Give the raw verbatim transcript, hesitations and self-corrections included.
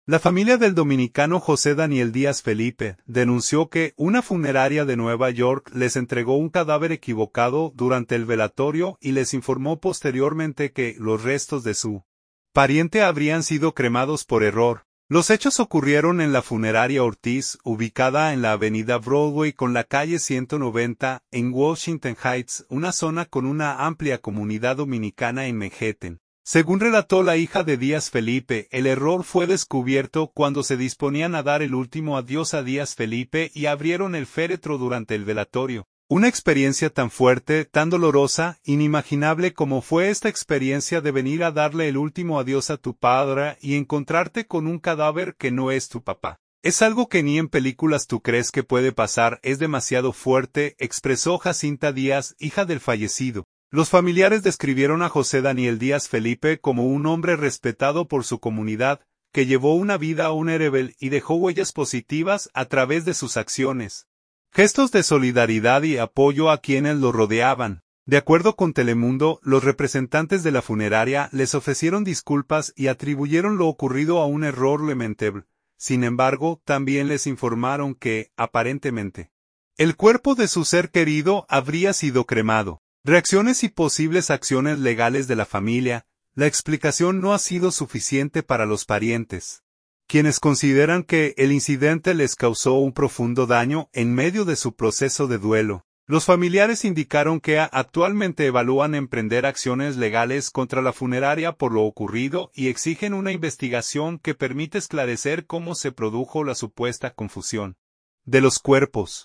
La familia del dominicano José Daniel Díaz Felipe denunció que una funeraria de Nueva York les entregó un cadáver equivocado durante el velatorio y les informó posteriormente que los restos de su pariente habrían sido cremados por error. Los hechos ocurrieron en la funeraria Ortiz, ubicada en la avenida Broadway con la calle ciento noventa, en Washington Heights, una zona con una amplia comunidad dominicana en Manhattan. Según relató la hija de Díaz Felipe, el error fue descubierto cuando se disponían a dar el último adiós a Díaz Felipe y abrieron el féretro durante el velatorio. Una experiencia tan fuerte, tan dolorosa, inimaginable como fue esta experiencia de venir a darle el último adiós a tu padre y encontrarte con un cadáver que no es tu papá. Es algo que ni en películas tú crees que puede pasar, es demasiado fuerte, expresó Jacinta Díaz, hija del fallecido. Los familiares describieron a José Daniel Díaz Felipe como un hombre respetado por su comunidad, que llevó una vida honorable y dejó huellas positivas a través de sus acciones. Gestos de solidaridad y apoyo a quienes lo rodeaban. De acuerdo con Telemundo, los representantes de la funeraria les ofrecieron disculpas y atribuyeron lo ocurrido a un error lamentable. Sin embargo, también les informaron que, aparentemente, el cuerpo de su ser querido habría sido cremado. Reacciones y posibles acciones legales de la familia. La explicación no ha sido suficiente para los parientes, quienes consideran que el incidente les causó un profundo daño en medio de su proceso de duelo. Los familiares indicaron que actualmente evalúan emprender acciones legales contra la funeraria por lo ocurrido y exigen una investigación que permita esclarecer cómo se produjo la supuesta confusión de los cuerpos.